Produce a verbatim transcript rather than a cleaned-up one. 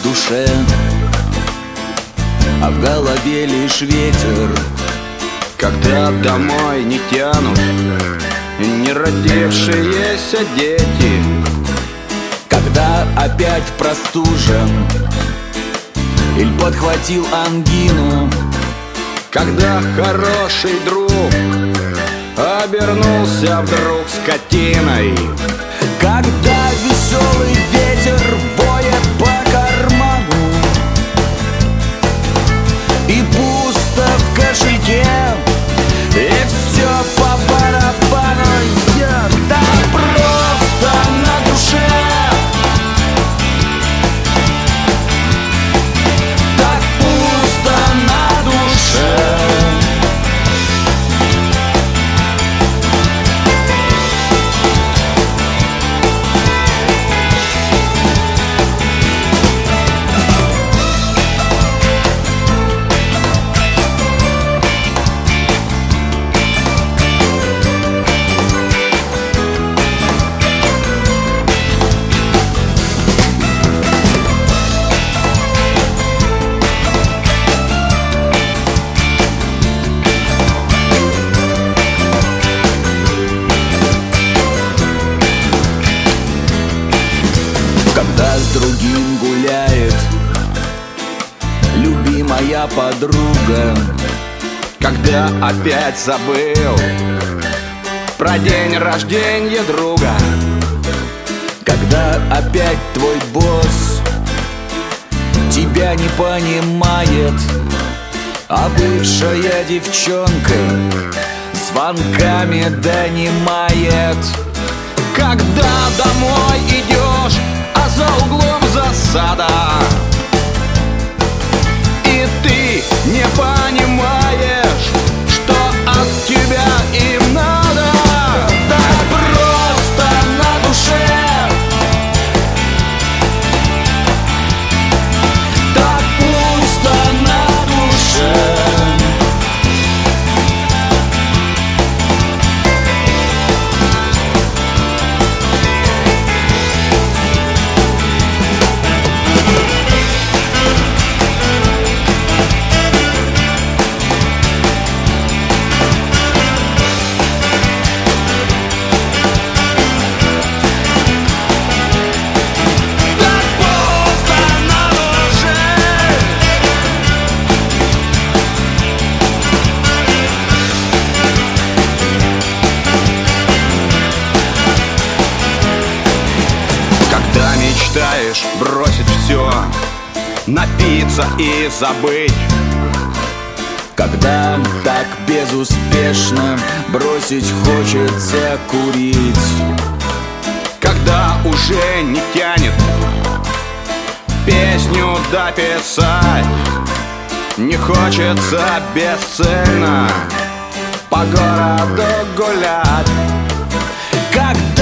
душе, а в голове лишь ветер. Когда домой не тянут не родившиеся дети, когда опять простужен или подхватил ангину, когда хороший друг обернулся вдруг скотиной, когда веселый ветер воет по карману и пусто в кошельке, и все по барабану. Я так просто на душе, так пусто на душе. Когда с другим гуляет любимая подруга, когда опять забыл про день рождения друга, когда опять твой босс тебя не понимает, а бывшая девчонка звонками донимает. когда домой идешь, а за углом засада, и ты не понимаешь, что от тебя им надо. Так просто на душе, так пусто на душе. Мечтаешь бросить все, напиться и забыть, когда так безуспешно бросить хочется курить, когда уже не тянет песню дописать, не хочется бесцельно по городу гулять, когда